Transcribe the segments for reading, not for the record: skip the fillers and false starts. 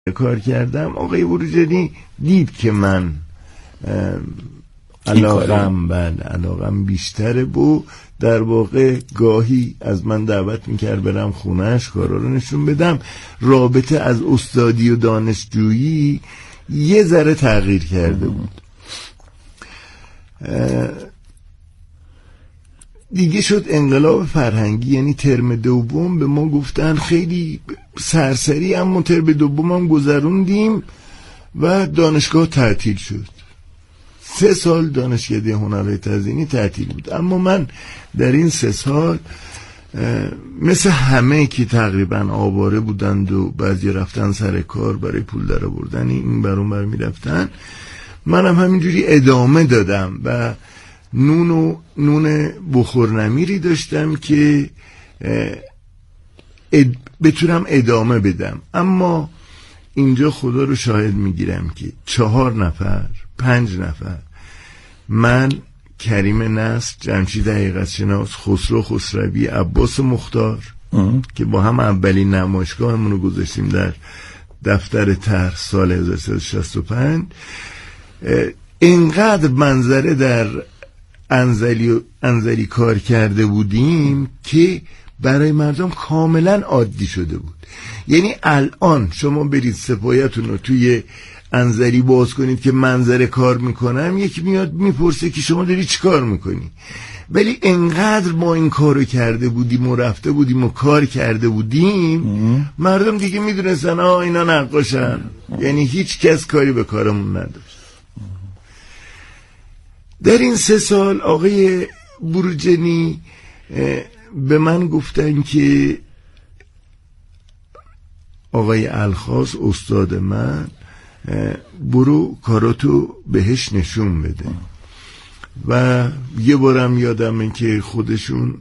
کار کردم آقای بروجردی دید که من علاقم بیشتره و در واقع گاهی از من دعوت میکرد برم خونهش کارا رو نشون بدم. رابطه از استادی و دانشجویی یه ذره تغییر کرده بود. دیگه شد انقلاب فرهنگی، یعنی ترم دوم به ما گفتن خیلی سرسری، اما ترم دوم هم گذروندیم و دانشگاه تعطیل شد. 3 سال دانشکده هنرهای تزیینی تعطیل بود. اما من در این 3 سال مثل همه که تقریبا آواره بودند و بعضی رفتن سر کار برای پول در آوردن این بر اون بر می رفتن، منم همینجوری ادامه دادم و نون بخورنمیری داشتم که بتونم ادامه بدم. اما اینجا خدا رو شاهد میگیرم که 4 نفر 5 نفر، من، کریم نصر، جمشید حقیقت شناس، خسرو خسروی، عباس مختار که با هم اولین نمایشگاهمون رو گذاشتیم در دفتر طرح سال 1365، اینقدر منظره در انزلی کار کرده بودیم که برای مردم کاملا عادی شده بود. یعنی الان شما برید سپایتون رو توی انزلی باز کنید که منظره کار میکنم، یکی میاد میپرسه که شما داری چی کار میکنی؟ ولی انقدر ما این کارو کرده بودیم و رفته بودیم و کار کرده بودیم، مردم دیگه میدونستن اینا نقاشن. یعنی هیچ کس کاری به کارمون نداشت. در این 3 سال آقای بروجردی به من گفتن که آقای الخاص استاد من، برو کاراتو بهش نشون بده. و یه بارم یادمه که خودشون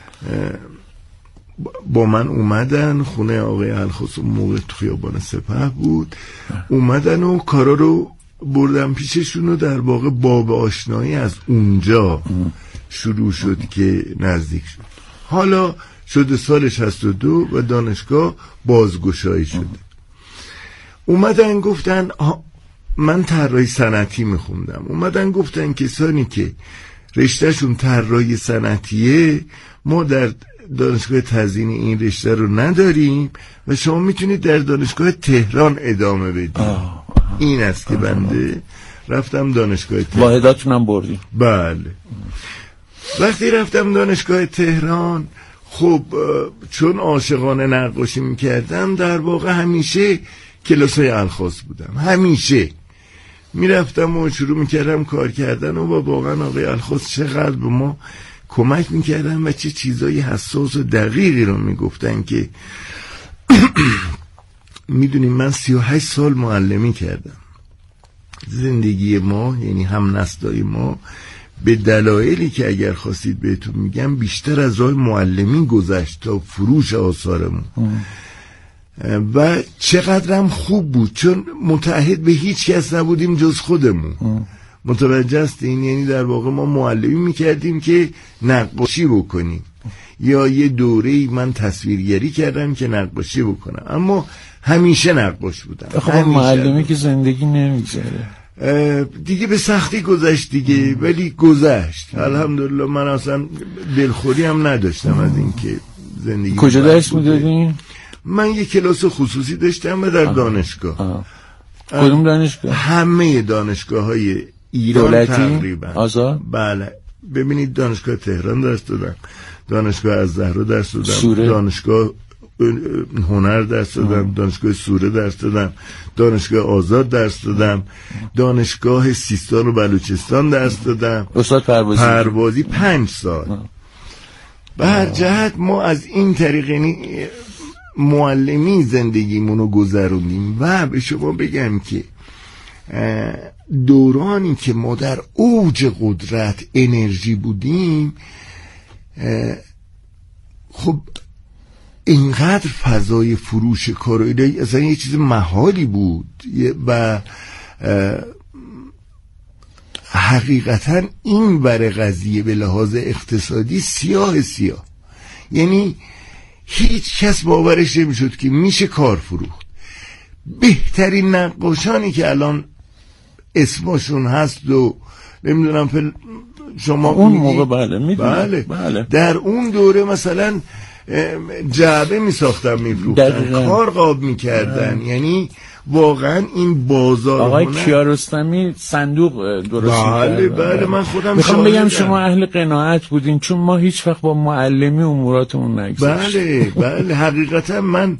با من اومدن خونه آقای الخاص، اون موقع تو خیابان سپه بود، اومدن و کارا رو بردم پیششون و در واقع باب آشنایی از اونجا شروع شد که نزدیک شد. حالا شده سال 62 و دانشگاه بازگشایی شده. اومدن گفتن من طراحی صنعتی میخوندم، اومدن گفتن کسانی که رشتهشون طراحی صنعتیه، ما در دانشگاه تزیینی این رشته رو نداریم و شما میتونید در دانشگاه تهران ادامه بدید. این است که بنده رفتم دانشگاه تهران. واحداتونم بردیم؟ بله. وقتی رفتم دانشگاه تهران، خب چون عاشقانه نقاشی میکردم، در واقع همیشه کلاسای الخاص بودم، همیشه میرفتم و شروع میکردم کار کردن و واقعا آقای الخاص چقدر به ما کمک میکردن و چه چیزای حساس و دقیقی رو میگفتن که میدونیم من 38 سال معلمی کردم. زندگی ما، یعنی هم نسلای ما، به دلایلی که اگر خواستید بهتون میگم بیشتر از راه معلمی گذشت تا فروش آثارمون. و چقدرم خوب بود، چون متعهد به هیچ کس نبودیم جز خودمون. متوجه هستین؟ یعنی در واقع ما معلمی میکردیم که نقاشی بکنیم، یا یه دوره‌ای من تصویرگری کردم که نقاشی بکنم، اما همیشه نقاش بودم. خب معلمی که زندگی نمیگذره دیگه، به سختی گذشت دیگه، ولی گذشت الحمدلله. من اصلا دلخوری هم نداشتم از این که زندگی. کجا درس میدادین؟ من یه کلاس خصوصی داشتم و در دانشگاه. کدوم دانشگاه؟ همه دانشگاه‌های ایران دولتی؟ تقریبا. آزاد؟ بله. ببینید دانشگاه تهران درس دادم، دانشگاه الزهرا درس دادم، دانشگاه هنر درس دادم، دانشگاه سوره درس دادم، دانشگاه آزاد درس دادم، دانشگاه سیستان و بلوچستان درس دادم. استاد پروازی 5 سال. به هر جهت ما از این طریق، یعنی معلمی زندگیمونو گذروندیم. و به شما بگم که دورانی که ما در اوج قدرت انرژی بودیم، خب اینقدر فضای فروش کارایی اصلا یه چیز محالی بود و حقیقتا این بر قضیه به لحاظ اقتصادی سیاه، یعنی هیچ کس باورش نمیشد که میشه کار فروخت. بهترین نقاشانی که الان اسمشون هست و نمیدونم شما اون موقع بله میدونم بله. در اون دوره مثلا جعبه میساختن میفروختن، کارقاب میکردن، یعنی واقعا این بازار آقای کیارستمی صندوق درست می‌کرد. بله من خودم میخوام بگم شما اهل قناعت بودین، چون ما هیچ وقت با معلمی اموراتمون نگذشت. بله حقیقتا من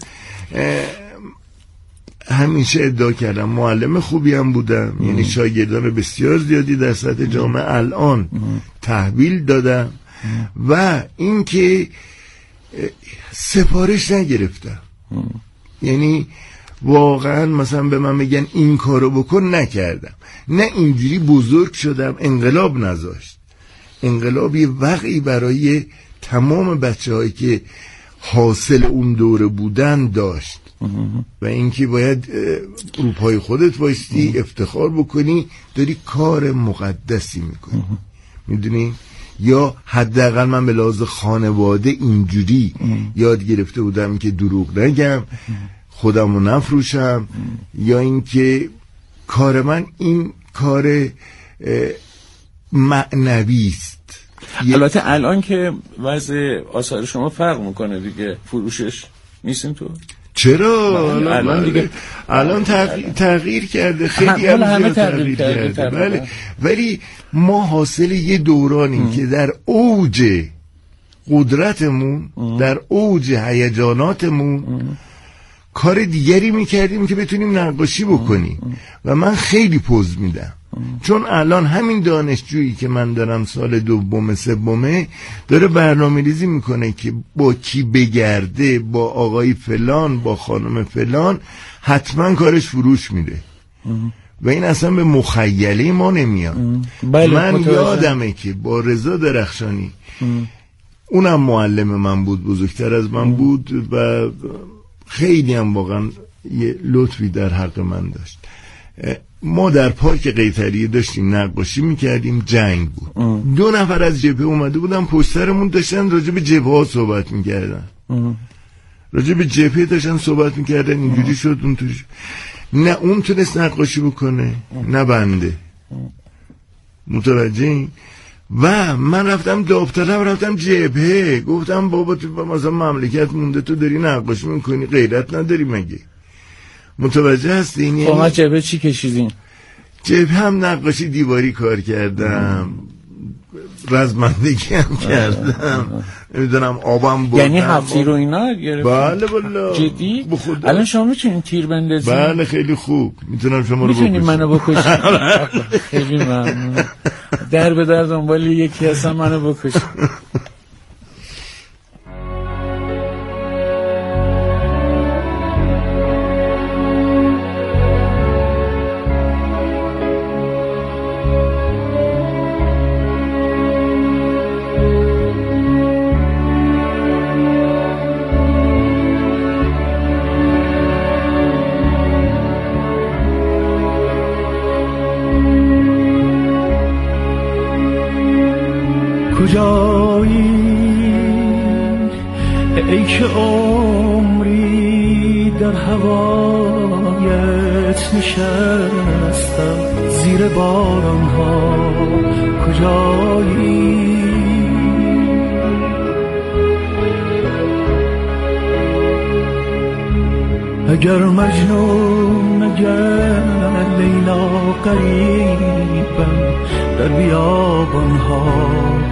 همیشه ادعا کردم معلم خوبی هم بودم، یعنی شاگردان بسیار زیادی در سطح جامعه الان تحویل دادم و اینکه سفارش نگرفتم. یعنی واقعا مثلا به من میگن این کارو بکن، نکردم. نه اینجوری بزرگ شدم انقلاب نذاشت. انقلاب یه وقعی برای تمام بچه‌هایی که حاصل اون دوره بودن داشت و اینکه باید رو پای خودت وایستی، افتخار بکنی داری کار مقدسی میکنی، میدونی؟ یا حداقل من به لحاظ خانواده اینجوری یاد گرفته بودم که دروغ نگم، خودمو نفروشم، یا اینکه کار من این کار معنوی است. البته الان که وضع آثار شما فرق میکنه دیگه، فروشش نیستین تو؟ چرا؟ الان دیگه الان تغییر کرده، خیلی همه تغییر کرده. بله. ولی ما حاصل یه دورانیم که در اوج قدرتمون، در اوج هیجاناتمون کار دیگری میکردیم که بتونیم نقاشی بکنیم و من خیلی پوز میدم، چون الان همین دانشجویی که من دارم سال دوم سومه داره برنامه ریزی میکنه که با کی بگرده، با آقای فلان، با خانم فلان، حتما کارش فروش میره و این اصلا به مخیله ما نمیاد. من یادمه که با رضا درخشانی، اونم معلم من بود، بزرگتر از من بود و خیلی هم واقعا یه لطفی در حق من داشت. ما در پارک قیصریه داشتیم نقاشی میکردیم، جنگ بود. 2 نفر از جبهه اومده بودن پشت سرمون، داشتن راجع به جبهه ها صحبت میکردن، راجع به جبهه داشتن صحبت میکردن. اینجوری شد اون توش، نه اون تونست نقاشی بکنه نه بنده، متوجه؟ و من رفتم داوطلب، رفتم جبهه، گفتم بابا تو مثلا مملکت مونده، تو داری نقاشی میکنی، غیرت نداری مگه؟ متوجه هستی؟ یعنی شما جبهه چی کشیدین؟ جبهه هم نقاشی دیواری کار کردم، رزمندگی هم کردم، نمیدونم آبم بردم. یعنی هفتی رو اینا گرفت؟ بله والله. جدی؟ الان شما میتونین تیر بندازین؟ بله خیلی خوب، میتونم شما رو بکشم. میتونین منو بکشین؟ خیلی ممنون. در به در دنبال یکی هستم، منو بکشین. کجایی ای که عمری در هوایت نشستم زیر باران ها، کجایی اگر مجنون اگر لیلا قریبم در بیابان ها،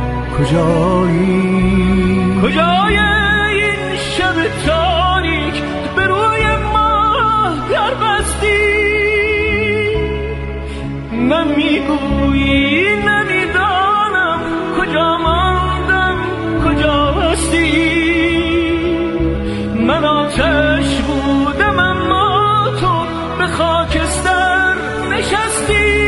کجای این شب تاریک به روی ما در بستی، نمیگویی نمیدانم کجا ماندم کجا هستی، من آتش بودم اما تو به خاکستر نشستی.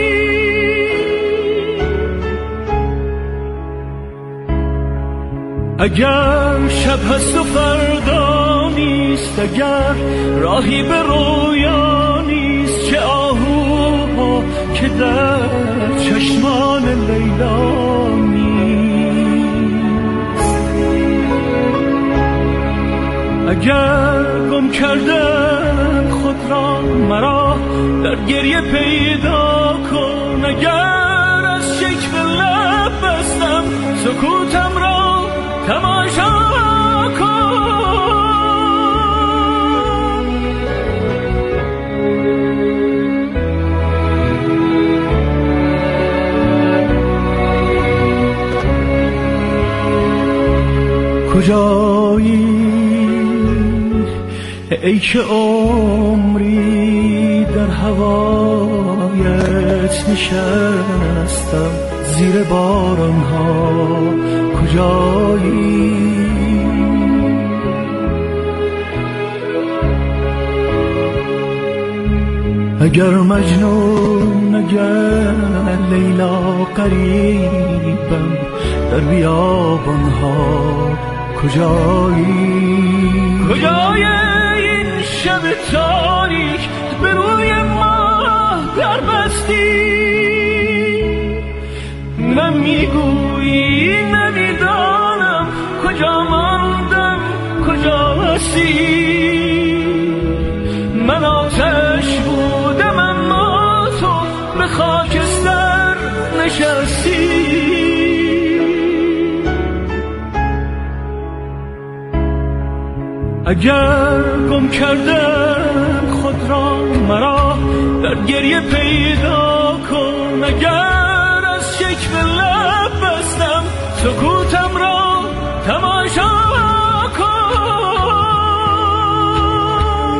اگر شب هست و فردا نیست، اگر راهی به رویا نیست، چه آهوها که در چشمان لیلا نیست، اگر گم کردم خود را مرا در گریه پیدا کن. اگر از شکوه لب بستم سکوتم را تماشا کن. کجایی ای که عمری در هوایت نشستم زیر باران ها؟ کجایی اگر مجنون اگر لیلا قریبم در بیابان ها؟ کجای این شب تاریک به روی ماه در بستی؟ من میگویی نمیدانم کجا ماندم کجا هستی. من آتش بودم اما تو به خاکستر نشستی. اگر گم کردم خود را مرا در گریه پیدا کن. اگر از شکوه لب بستم سکوتم را تماشا کن.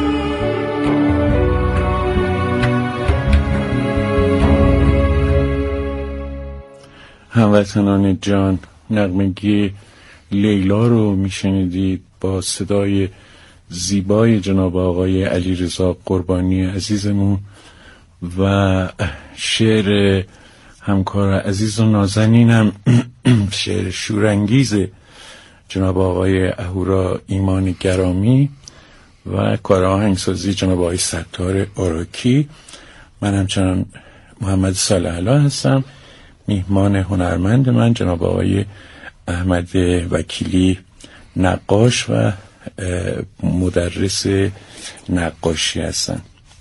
هموطنان جان، نغمگی لیلا رو میشنیدید با صدای زیبای جناب آقای علیرضا قربانی عزیزمون و شعر همکار عزیز و نازنینم شعر شورانگیز جناب آقای اهورا ایمان گرامی و کار آهنگسازی جناب آقای ستار آراکی. من همچنان محمد صالح الله هستم. میهمان هنرمند من جناب آقای احمد وکیلی نقاش و مدرس نقاشی هستن.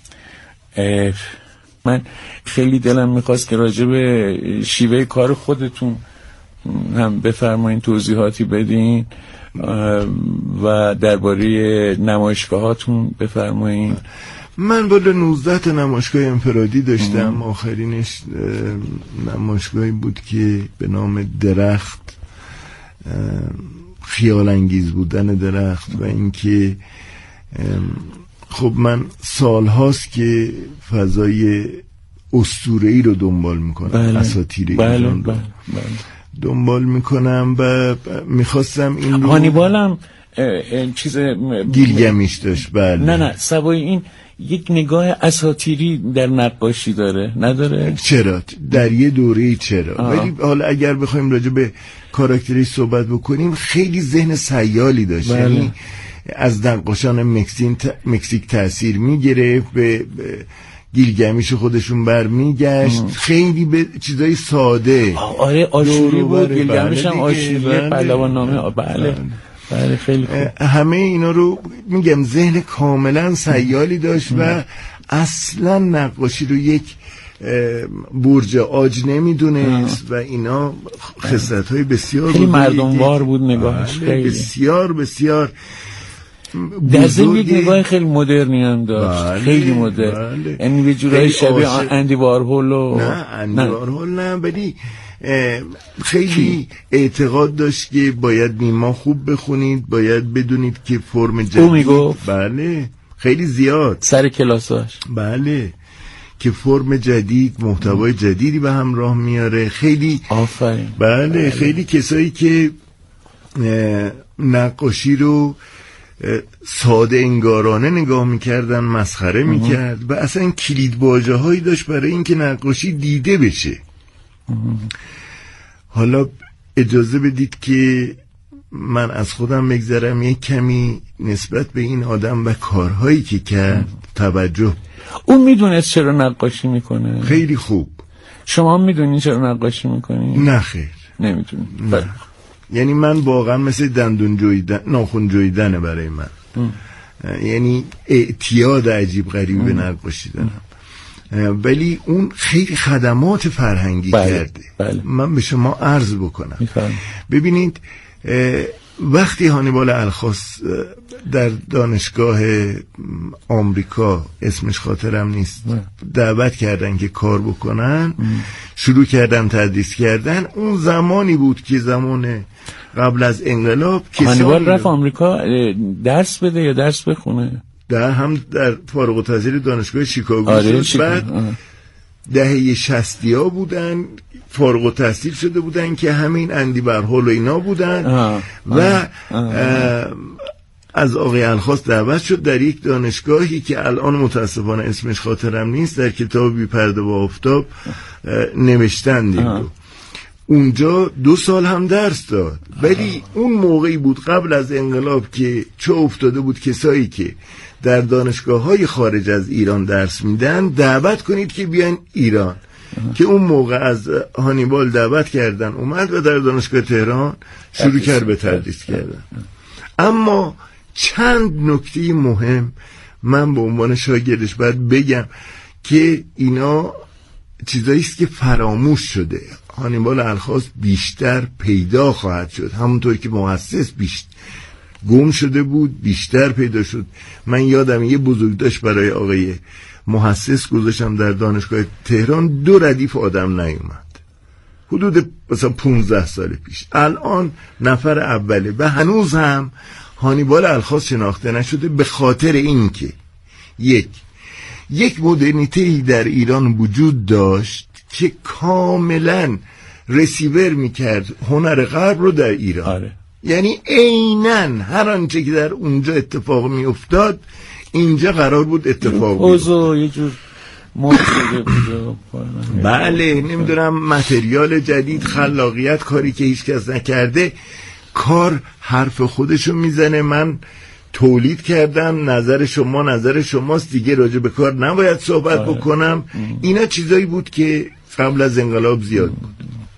من خیلی دلم میخواست که راجع به شیوه کار خودتون هم بفرمایین، توضیحاتی بدین و درباره نمایشگاهاتون بفرمایین. من بالا 19 تا نمایشگاه انفرادی داشتم. آخرینش نمایشگاهی بود که به نام درخت، خیال انگیز بودن درخت و اینکه خب من سالهاست که فضای اسطوره‌ای رو دنبال میکنم. اساطیر ایران رو دنبال میکنم و میخواستم این رو هانیبالم چیز گیلگمیش داشت. بله. نه سوای این یک نگاه اساطیری در نقاشی داره، نداره؟ چرا؟ در یه دوره چرا؟ ولی حالا اگر بخوایم راجع به کاراکترش صحبت بکنیم خیلی ذهن سیالی داشت. یعنی از نقاشان مکزیک تأثیر میگرفت، به گیلگمیش خودشون برمیگشت، خیلی به چیزای ساده. آره آشوری بود، گیلگمیش هم آشوری پهلوان نامه. بله خیلی خوب. همه اینا رو میگم ذهن کاملا سیالی داشت و اصلا نقاشی رو یک برج آج نمیدونست و اینا خصلت‌های بسیار خیلی مردموار بود نگاهش. خیلی بسیار بسیار در ضمن یک نگاه خیلی مدرنی هم داشت. خیلی مدرن، یعنی به جورای شبیه اندی وارهول و نه اندی وارهول نه، ولی خیلی اعتقاد داشت که باید نیما خوب بخونید، باید بدونید که فرم جدید. او میگفت بله خیلی زیاد سر کلاساش. بله که فرم جدید محتوای جدیدی به همراه میاره. خیلی آفرین. بله خیلی کسایی که نقاشی رو ساده انگارانه نگاه میکردن مسخره میکرد و اصلا کلید واژه هایی داشت برای اینکه نقاشی دیده بشه. حالا اجازه بدید که من از خودم بگذرم یک کمی نسبت به این آدم و کارهایی که کرد توجه. اون میدونست چرا نقاشی میکنه؟ خیلی خوب. شما میدونین چرا نقاشی میکنی؟ نه خیر نمیدونی. یعنی من واقعا مثل دندون جویدن، ناخن جویدنه برای من. یعنی اعتیاد عجیب غریبی به نقاشی دارم، ولی اون خیلی خدمات فرهنگی کرده. من به شما عرض بکنم ببینید وقتی هانیبال الخاص در دانشگاه آمریکا، اسمش خاطرم نیست، دعوت کردن که کار بکنن، شروع کردن تدریس کردن. اون زمانی بود که زمان قبل از انقلاب هانیبال رفت آمریکا درس بده یا درس بخونه؟ در فارغ التحصیل دانشگاه شیکاگو شد. بعد دهه 60 بودن، فارغ التحصیل شده بودن که همین اندی وارهول و اینا بودن و از آقای الخاص دعوت شد در یک دانشگاهی که الان متاسفانه اسمش خاطرم نیست، در کتاب بی پرده و آفتاب نوشتن دیدو. اونجا 2 سال هم درس داد، ولی اون موقعی بود قبل از انقلاب که چه افتاده بود کسایی که در دانشگاه‌های خارج از ایران درس میدن دعوت کنید که بیان ایران، که اون موقع از هانیبال دعوت کردن اومد و در دانشگاه تهران شروع کرد به تدریس کردن. اما چند نکته مهم من به عنوان شاگردش باید بگم که اینا چیزایی است که فراموش شده. هانیبال الخاص بیشتر پیدا خواهد شد، همونطور که مؤسس گم شده بود بیشتر پیدا شد. من یادم یه بزرگداشت برای آقای محسس گذاشتم در دانشگاه تهران، 2 ردیف آدم نیومد، حدود مثلا 15 سال پیش. الان نفر اوله و هنوز هم هانیبال الخاص شناخته نشده، به خاطر این که یک مدرنیته‌ای در ایران وجود داشت که کاملا رسیور میکرد هنر غرب رو در ایران. یعنی عیناً هر آنچه که در اونجا اتفاق میافتاد اینجا قرار بود اتفاق بیفته. یه جور موسیقی بله، نمیدونم متریال جدید، خلاقیت، کاری که هیچ کس نکرده، کار حرف خودشو میزنه. من تولید کردم، نظر شما نظر شماست، دیگه راجع به کار نباید صحبت بکنم. اینا چیزایی بود که قبل از انقلاب زیاد بود.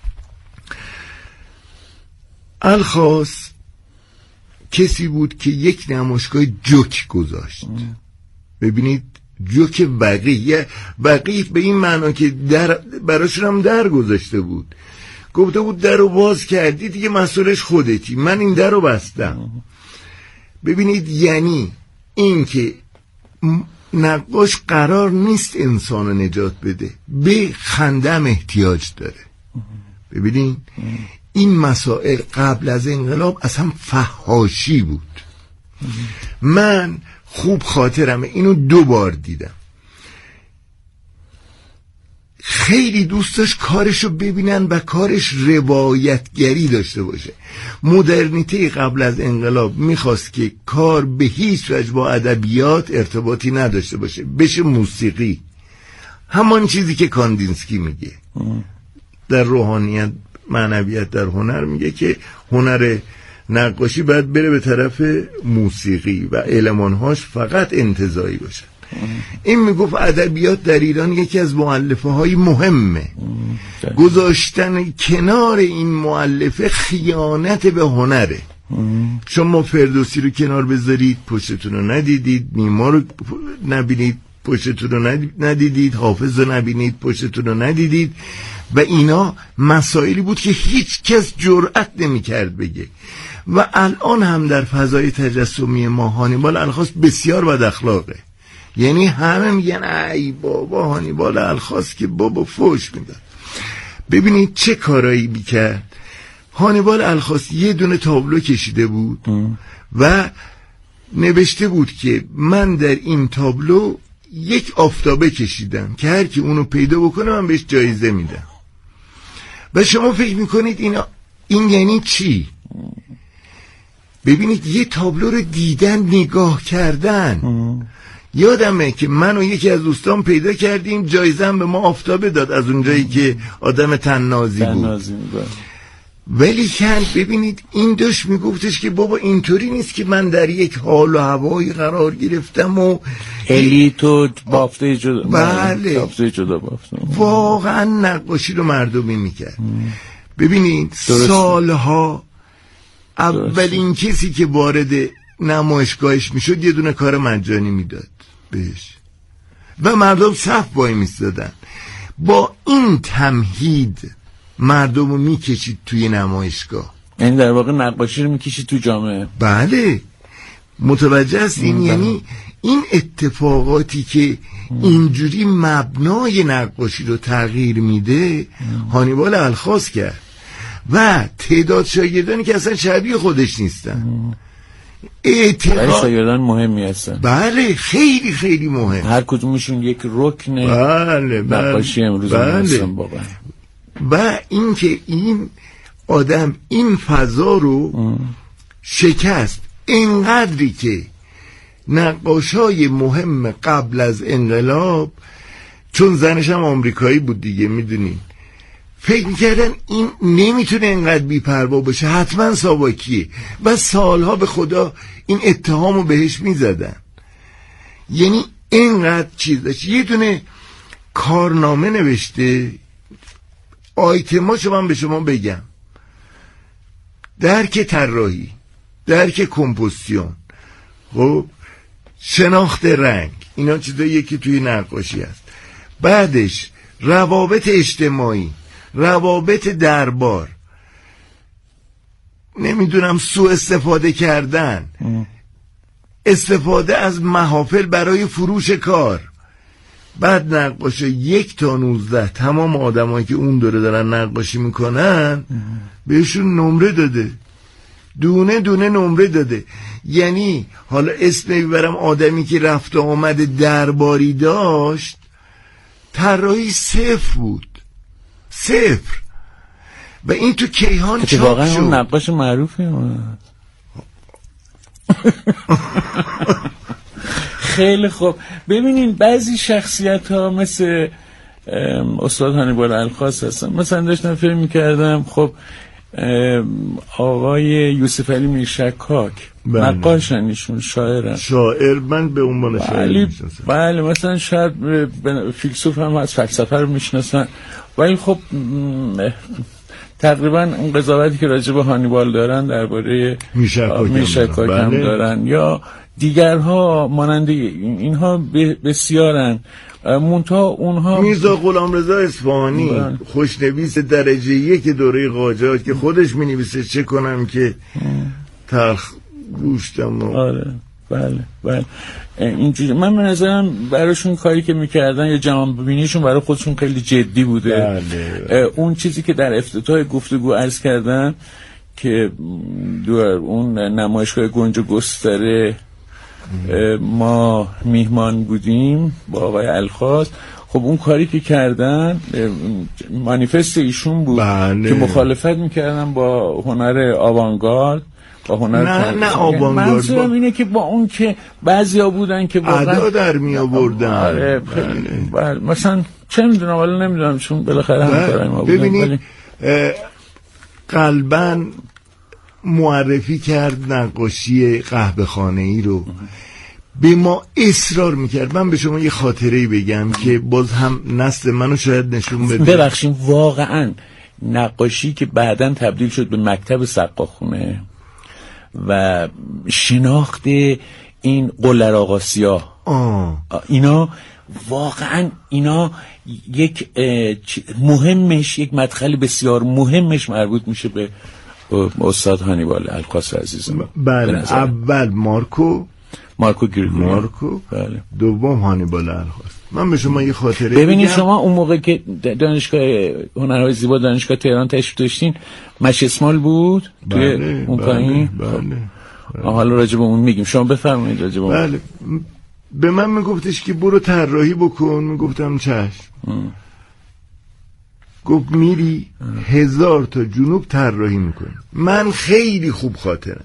الخاص کسی بود که یک نمایشگاه جوک گذاشت. ببینید جوک وقیح به این معنا که براشون هم در گذاشته بود، گفته بود در رو باز کردی دیگه مسئولش خودتی، من این در رو بستم. ببینید یعنی این که نقاش قرار نیست انسان رو نجات بده، به خندم احتیاج داره. ببینید این مسائل قبل از انقلاب اصلا فحاشی بود. من خوب خاطرمه اینو 2 بار دیدم. خیلی دوست داشت کارشو ببینن و کارش روایتگری داشته باشه. مدرنیته قبل از انقلاب میخواست که کار به هیچ وجه با ادبیات ارتباطی نداشته باشه، بشه موسیقی. همان چیزی که کاندینسکی میگه در روحانیت معنویت در هنر، میگه که هنر نقاشی باید بره به طرف موسیقی و المانهاش فقط انتزاعی باشه. این میگفت ادبیات در ایران یکی از مؤلفه های مهمه. گذاشتن کنار این مؤلفه خیانت به هنره. شما فردوسی رو کنار بذارید پشتتون رو ندیدید، نیما رو نبینید پشتتون رو ندیدید، حافظ رو نبینید پشتتون رو ندیدید. و اینا مسائلی بود که هیچ کس جرأت نمی کرد بگه. و الان هم در فضای تجسمی ما هانیبال الخاص بسیار بد اخلاقه. یعنی همه میگن ای بابا هانیبال الخاص که بابا فوش میدن. ببینید چه کارایی میکرد. هانیبال الخاص یه دونه تابلو کشیده بود و نوشته بود که من در این تابلو یک آفتابه کشیدم که هر کی اونو پیدا بکنه من بهش جایزه میدم. و شما فکر میکنید این یعنی چی؟ ببینید یه تابلو رو دیدن، نگاه کردن. یادمه که من و یکی از دوستان پیدا کردیم، جایزه هم به ما آفتابه داد از اونجایی که آدم تنازی بود. ولی ببینید این داشت میگفتش که بابا اینطوری نیست که من در یک حال و هوایی قرار گرفتم و الیت و بافته جدا. بله بافته جدا بافته. واقعا نقاشی رو مردمی میکرد. ببینید سالها اولین کسی که وارد نمایشگاهش میشد یه دونه کار مجانی میداد بهش و مردم صف وای میستادن. با این تمهید مردم رو میکشید توی نمایشگاه، یعنی در واقع نقاشی رو میکشید تو جامعه. بله متوجه هستین؟ یعنی این اتفاقاتی که اینجوری مبنای نقاشی رو تغییر میده هانیبال الخاص کرد و تعداد شاگردانی که اصلا شبیه خودش نیستن. برای شاگردان مهمی هستن. بله خیلی خیلی مهم، هر کدومشون یک رکن نقاشی امروز هستن واقعا. و اینکه این آدم این فضا رو شکست اینقدری که نقاشای مهم قبل از انقلاب، چون زنش هم آمریکایی بود دیگه میدونین، فکر میکردن این نمیتونه اینقدر بی‌پروا باشه، حتما ساواکیه و سالها به خدا این اتهامو بهش میزدن. یعنی اینقدر چیز داشت. یه دونه کارنامه نوشته، آیتماشو من به شما بگم: درک طراحی، درک کمپوزیسیون، خب شناخت رنگ، اینا چیزاییه که توی نقاشی هست. بعدش روابط اجتماعی، روابط دربار، نمیدونم سوء استفاده کردن، استفاده از محافل برای فروش کار. بعد نقاشه 1 تا 19 تمام آدمایی که اون دوره دارن نقاشی میکنن بهشون نمره داده، دونه دونه نمره داده. یعنی حالا اسم میبرم آدمی که رفت و آمد درباری داشت، طراحی 0 بود، 0. و این تو کیهان چاپ شد. واقعا اون نقاش معروفه. خیلی خوب. ببینین بعضی شخصیت ها مثل استاد هانیبال الخاص هستن. مثلا داشتم فکر می‌کردم خب آقای یوسف علی میرشکاک نقاشن، ایشون شاعرن. شاعر من به عنوان شاعر میشناسم. بله مثلا شاید فیلسوف هم از فلسفه رو میشناسن، ولی خب تقریبا اون قضاوتی که راجع به هانیبال دارن درباره میرشکاک هم دارن یا دیگرها مانند اینها بسیارن. منتها اونها میرزا غلامرضا اصفهانی خوشنویس درجه 1 دوره قاجار که خودش مینویسه چه کنم که تلخ گوشتم. آره بله اینجوری. من به نظرم براشون کاری که میکردن یا جهانبینیشون برای خودشون خیلی جدی بوده. اون چیزی که در افتتاح گفتگو عرض کردم که اون نمایشگاه گنج و گستره ما میهمان بودیم با آقای الخاص، خب اون کاری که کردن مانیفست ایشون بود که مخالفت میکردن با هنر آوانگارد، با هنر نه آوانگارد. منظورم اینه که با اون که بعضیا بودن که واقعا ادا در می آوردن. آره بله. مثلا چه میدونم ولی نمیدونم چون بالاخره هم کارای ما بودن. ببینید قلباً معرفی کرد نقاشی قهوه خانه‌ای رو، به ما اصرار میکرد. من به شما یه خاطره‌ای بگم که باز هم نسل منو شاید نشون بده. ببخشید واقعا نقاشی که بعداً تبدیل شد به مکتب سقاخونه و شناخت این قلر آقا سیاه، اینا واقعا اینا یک مهمش، یک مدخل بسیار مهمش مربوط میشه به استاد هانیبال الخاص عزیزم. بله اول مارکو بله. دوم هانیبال الخاص. من به شما یه خاطره ببینید شما اون موقع که دانشگاه هنرهای زیبا دانشگاه تهران تشریف داشتین مش اسمال بود توی اون پایین. بله. حالا راجع به اون میگیم، شما بفرمایید راجع به اون. بله به من میگفتش که برو طراحی بکن، میگفتم چشم. گفت میری 1000 تا جنوب طراحی میکنی. من خیلی خوب خاطرم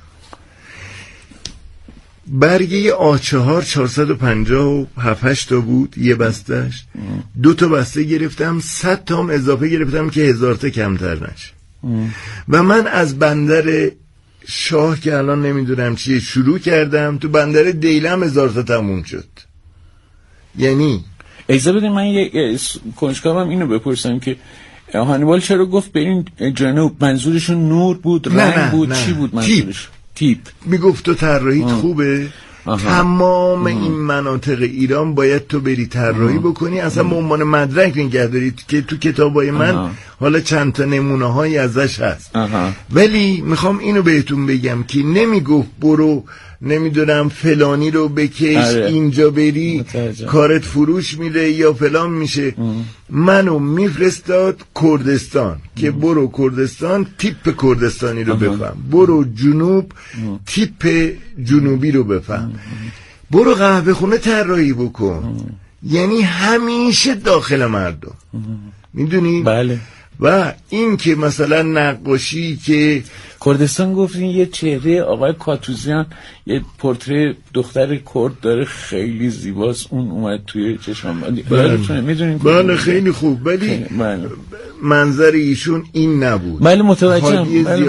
برگه آ4 457 تا بود یه بستش، 2 تا بسته گرفتم، 100 تا هم اضافه گرفتم که 1000 تا کمتر نشه. و من از بندر شاه که الان نمیدونم چیه شروع کردم، تو بندر دیلم 1000 تا تموم شد. یعنی اجازه بدین من یه کنجکاوم اینو بپرسم که هانیبال چرا گفت به این جنوب؟ منظورشون نور بود، رنگ بود، چی بود منظورش؟ تیپ میگفت تو طراحیت خوبه، تمام این مناطق ایران باید تو بری طراحی بکنی، اصلا به عنوان مدرک نگه دارید که تو کتابای من حالا چند تا نمونه هایی ازش هست. ولی میخوام اینو بهتون بگم که نمیگفت برو نمیدونم فلانی رو بکش اینجا بری کارت فروش میره یا فلان میشه. منو میفرستاد کردستان که برو کردستان تیپ کردستانی رو بفهم، برو جنوب تیپ جنوبی رو بفهم، برو قهوه خونه طراحی بکن. یعنی همیشه داخل مردم، میدونی؟ بله. و این که مثلا نقاشی که کردستان گفتین یه چهره آقای کاتوزیان، یه پورتره دختر کرد داره خیلی زیباست، اون اومد توی چشم. بله. میدونین؟ بله خیلی خوب، ولی منظر ایشون این نبود. بله متوجهم.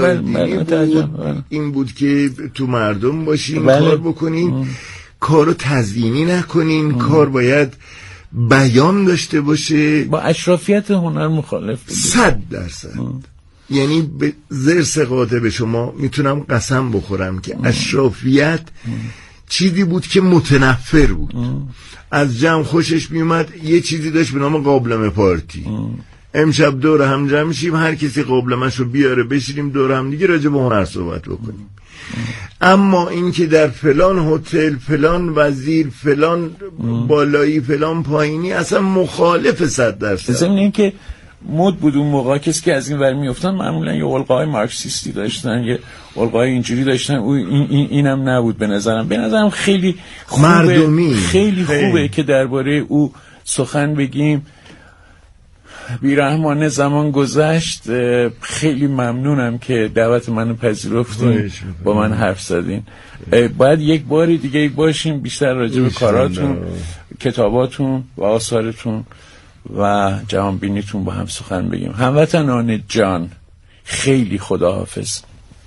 این بود که تو مردم باشین، کار بکنین، کارو تزیینی نکنین، کار باید بیان داشته باشه. با اشرافیت هنر مخالف 100%. یعنی به زرس قاطع به شما میتونم قسم بخورم که اشرافیت چیزی بود که متنفر بود. از جمع خوشش میومد. یه چیزی داشت به نام قابلمه پارتی. امشب دور هم جمع میشیم، هر کسی قابلمه‌شو بیاره بشینیم دور هم دیگه راجع به هنر صحبت بکنیم. اما این که در فلان هتل فلان وزیر فلان بالایی فلان پایینی، اصلا مخالف 100%. ضمن این که مد بود اون موقع کسی که از این ور میافتن معمولا یه القای مارکسیستی داشتن، یه القای اینجوری داشتن. اینم نبود به نظرم خیلی خوبه، مردمی خیلی خوبه که درباره او سخن بگیم. بیرحمانه زمان گذشت. خیلی ممنونم که دعوت منو پذیرفتین، با من حرف زدین. باید یک باری دیگه باشیم بیشتر راجع به کاراتون، کتاباتون و آثارتون و جهانبینیتون با هم سخن بگیم. هموطنان جان، خیلی خداحافظ.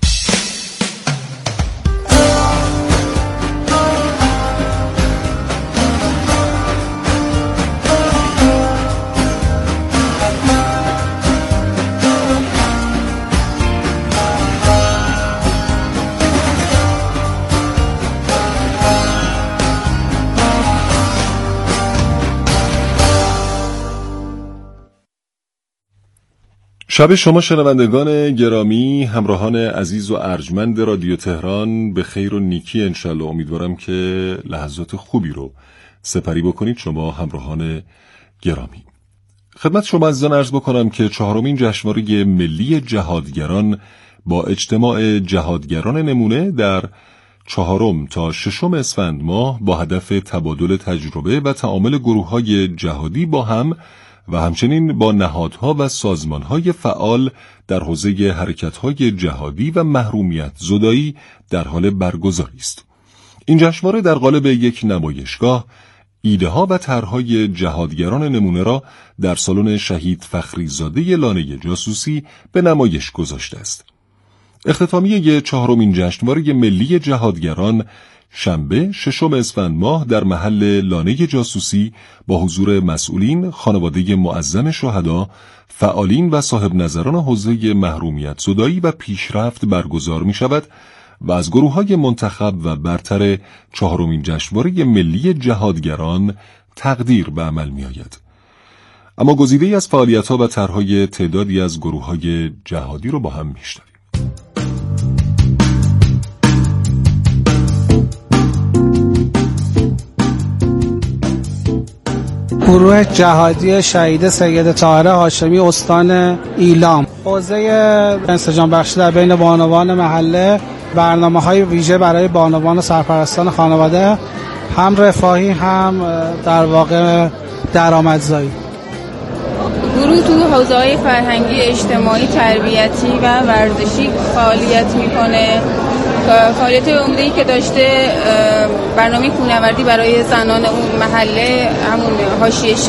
شب شما شنوندگان گرامی، همراهان عزیز و ارجمند رادیو تهران به خیر و نیکی انشالله. امیدوارم که لحظات خوبی رو سپری بکنید شما همراهان گرامی. خدمت شما عزیزان عرض بکنم که 4مین جشنواره ملی جهادگران با اجتماع جهادگران نمونه در 4 تا 6 اسفند ماه با هدف تبادل تجربه و تعامل گروه‌های جهادی با هم و همچنین با نهادها و سازمانهای فعال در حوزه حرکت‌های جهادی و محرومیت زدایی در حال برگزاری است. این جشنواره در قالب یک نمایشگاه ایده‌ها و طرح‌های جهادگران نمونه را در سالن شهید فخریزاده لانه جاسوسی به نمایش گذاشته است. اختتامیه 4مین جشنواره ملی جهادگران شنبه 6 اسفند ماه در محل لانه جاسوسی با حضور مسئولین، خانواده معظم شهدا، فعالین و صاحب نظران حوزه محرومیت زدایی و پیشرفت برگزار می شود و از گروه‌های منتخب و برتر 4مین جشنواره ملی جهادگران تقدیر به عمل می آید. اما گزیده‌ای از فعالیت‌ها و طرح‌های تعدادی از گروه‌های جهادی رو با هم می‌شنویم. گروه جهادی شهید سید طاهر هاشمی استان ایلام، حوزه انسجام بخشی در بین بانوان محله، برنامه‌های ویژه برای بانوان و سرپرستان خانواده، هم رفاهی هم در واقع درآمدزایی. گروه تو حوزه‌های فرهنگی، اجتماعی، تربیتی و ورزشی فعالیت میکنه. فعالیت عمده‌ای که داشته برنامه کوهنوردی برای زنان اون محله، همون حاشیه